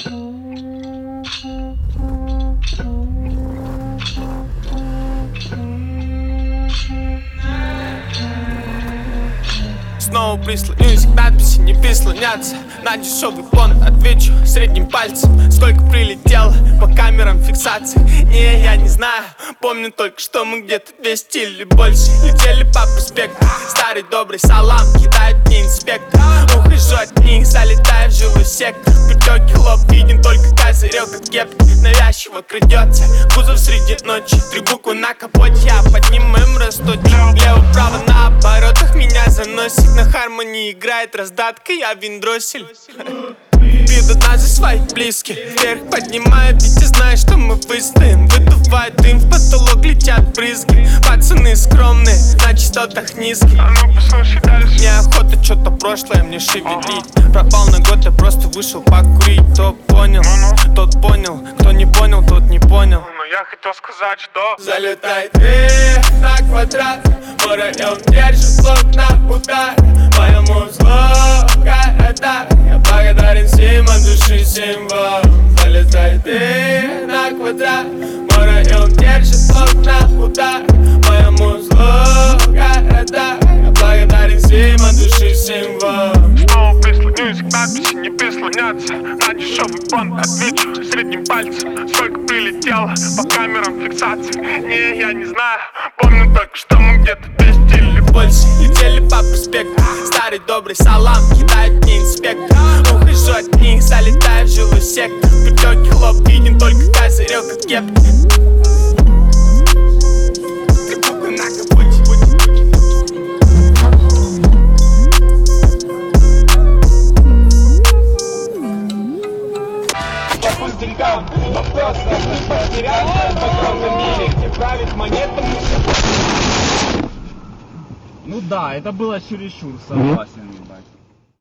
Снова прислонюсь к надписи, не прислоняться. На дешевый понт отвечу средним пальцем. Сколько прилетело по камерам фиксации, не, я не знаю. Помню только, что мы где-то 200 или больше летели по проспекту. Старый добрый салам кидает мне инспектор. Ухожу от них, залетаю в жилой сектор. Пятёки хлоп виден, только козырек от кепки. Навязчиво крадется кузов среди ночи. 3 буквы на капоте, я под ним им расточу. Лево-право на оборотах меня заносит. На хармонии играет раздатка, я виндроссель. Бьют нас за своих близких. Вверх поднимают, ведь ты знаешь, что мы выстоим. Выдувает дым, в потолок летят брызги. Пацаны скромные, на частотах низких. Неохота что-то прошлое мне шевелить. Пропал на год, я просто вышел покурить. Кто понял, тот понял. Кто не понял, тот не понял. Но я хотел сказать, что залетай ты на квадрат. Мой район держит блок на удар. Моему злу города. Я благодарен всем от души символам. Залетай ты на квадрат. Мой район держит блок на удар. Моему злу города. Я благодарен всем от души символам. снова прислонюсь к надписи, не прислоняться. На дешевый понт отвечу средним пальцем. Сколько прилетело по камерам фиксации, не, я не знаю. Помню только, что мы где-то 200 или больше летели по проспекту. Старый добрый салам кидает мне инспектор. Ухожу от них, залетаю в жилой сектор. Пятёки хлоп виден, только козырек от кепки. 3 буквы на капоте. По пустякам, вопрос потерян в огромном мире, где правит монетами. Ну да, это было чересчур, согласен.